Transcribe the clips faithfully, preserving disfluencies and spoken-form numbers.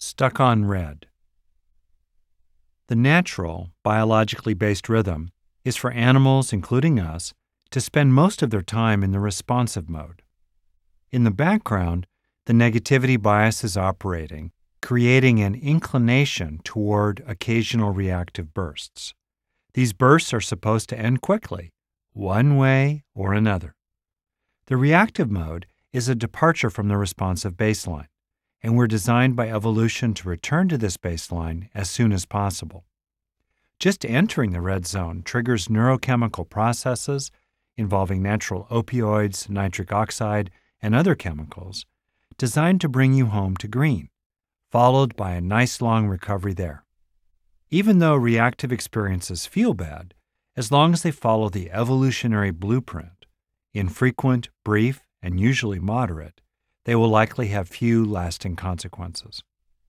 Stuck on red. The natural, biologically based rhythm is for animals, including us, to spend most of their time in the responsive mode. In the background, the negativity bias is operating, creating an inclination toward occasional reactive bursts. These bursts are supposed to end quickly, one way or another. The reactive mode is a departure from the responsive baseline, and we're designed by evolution to return to this baseline as soon as possible. Just entering the red zone triggers neurochemical processes involving natural opioids, nitric oxide, and other chemicals designed to bring you home to green, followed by a nice long recovery there. Even though reactive experiences feel bad, as long as they follow the evolutionary blueprint, infrequent, brief, and usually moderate, they will likely have few lasting consequences.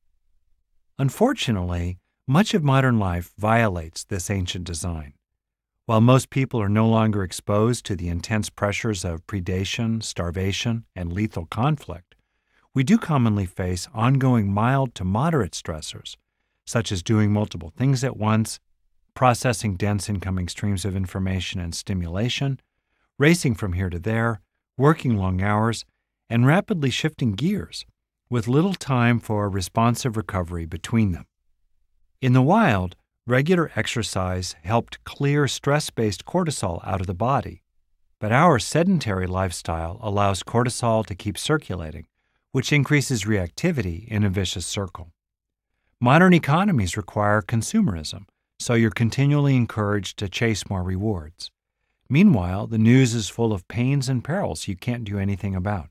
Unfortunately, much of modern life violates this ancient design. While most people are no longer exposed to the intense pressures of predation, starvation, and lethal conflict, we do commonly face ongoing mild to moderate stressors, such as doing multiple things at once, processing dense incoming streams of information and stimulation, racing from here to there, working long hours, and rapidly shifting gears, with little time for responsive recovery between them. In the wild, regular exercise helped clear stress-based cortisol out of the body, but our sedentary lifestyle allows cortisol to keep circulating, which increases reactivity in a vicious circle. Modern economies require consumerism, so you're continually encouraged to chase more rewards. Meanwhile, the news is full of pains and perils you can't do anything about.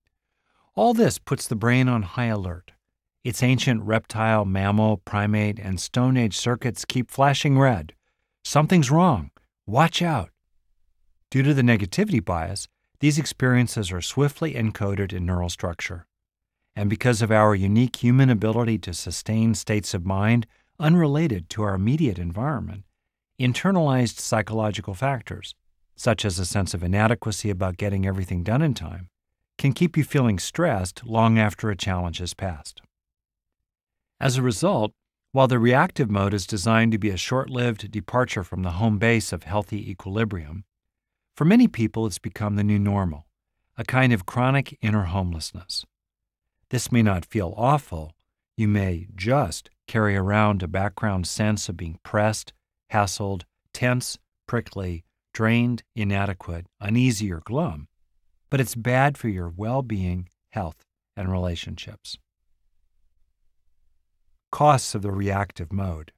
All this puts the brain on high alert. Its ancient reptile, mammal, primate, and Stone Age circuits keep flashing red. Something's wrong. Watch out. Due to the negativity bias, these experiences are swiftly encoded in neural structure. And because of our unique human ability to sustain states of mind unrelated to our immediate environment, internalized psychological factors, such as a sense of inadequacy about getting everything done in time, can keep you feeling stressed long after a challenge has passed. As a result, while the reactive mode is designed to be a short-lived departure from the home base of healthy equilibrium, for many people it's become the new normal, a kind of chronic inner homelessness. This may not feel awful. You may just carry around a background sense of being pressed, hassled, tense, prickly, drained, inadequate, uneasy, or glum, but it's bad for your well-being, health, and relationships. Costs of the reactive mode.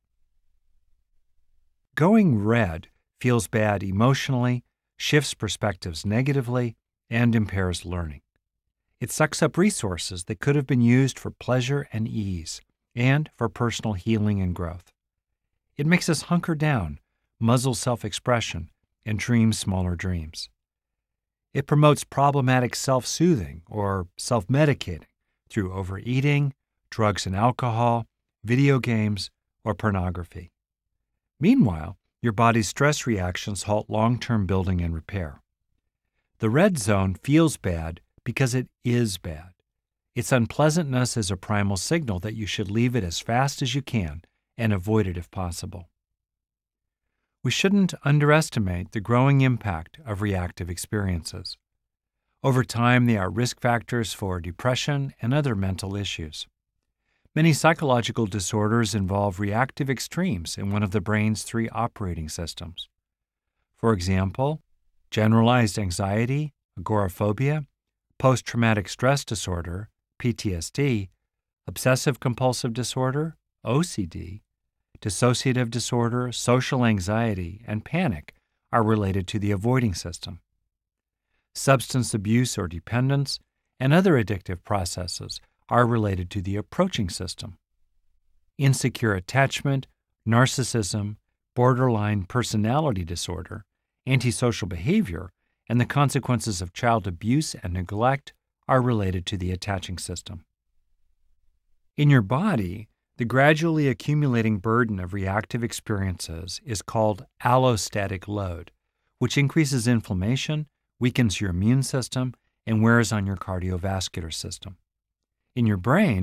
Going red feels bad emotionally, shifts perspectives negatively, and impairs learning. It sucks up resources that could have been used for pleasure and ease, and for personal healing and growth. It makes us hunker down, muzzle self-expression, and dream smaller dreams. It promotes problematic self-soothing or self-medicating through overeating, drugs and alcohol, video games, or pornography. Meanwhile, your body's stress reactions halt long-term building and repair. The red zone feels bad because it is bad. Its unpleasantness is a primal signal that you should leave it as fast as you can and avoid it if possible. We shouldn't underestimate the growing impact of reactive experiences. Over time, they are risk factors for depression and other mental issues. Many psychological disorders involve reactive extremes in one of the brain's three operating systems. For example, generalized anxiety, agoraphobia, post-traumatic stress disorder, P T S D, obsessive-compulsive disorder, O C D, dissociative disorder, social anxiety, and panic are related to the avoiding system. Substance abuse or dependence and other addictive processes are related to the approaching system. Insecure attachment, narcissism, borderline personality disorder, antisocial behavior, and the consequences of child abuse and neglect are related to the attaching system. In your body, the gradually accumulating burden of reactive experiences is called allostatic load, which increases inflammation, weakens your immune system, and wears on your cardiovascular system. In your brain,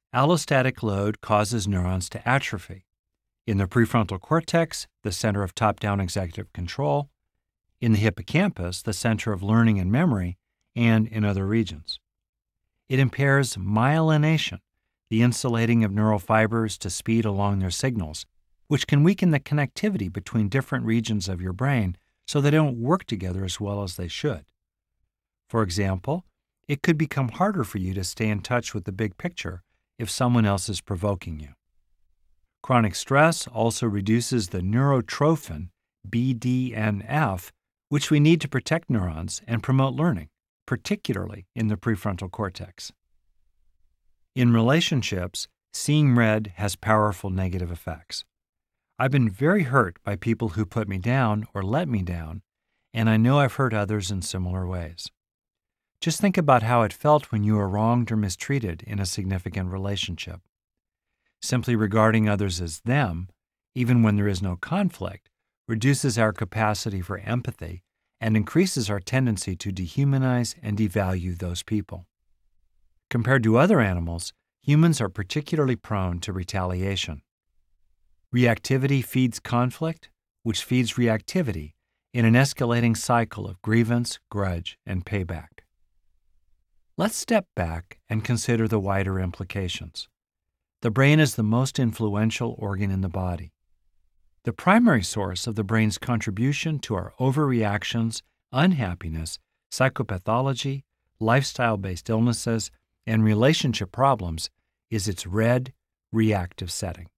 Allostatic load causes neurons to atrophy. In the prefrontal cortex, the center of top-down executive control, in the hippocampus, the center of learning and memory, and in other regions. It impairs myelination, the insulating of neural fibers to speed along their signals, which can weaken the connectivity between different regions of your brain so they don't work together as well as they should. For example, it could become harder for you to stay in touch with the big picture if someone else is provoking you. Chronic stress also reduces the neurotrophin, B D N F, which we need to protect neurons and promote learning, particularly in the prefrontal cortex. In relationships, seeing red has powerful negative effects. I've been very hurt by people who put me down or let me down, and I know I've hurt others in similar ways. Just think about how it felt when you were wronged or mistreated in a significant relationship. Simply regarding others as them, even when there is no conflict, reduces our capacity for empathy and increases our tendency to dehumanize and devalue those people. Compared to other animals, humans are particularly prone to retaliation. Reactivity feeds conflict, which feeds reactivity in an escalating cycle of grievance, grudge, and payback. Let's step back and consider the wider implications. The brain is the most influential organ in the body. The primary source of the brain's contribution to our overreactions, unhappiness, psychopathology, lifestyle-based illnesses, and relationship problems is its red, reactive setting.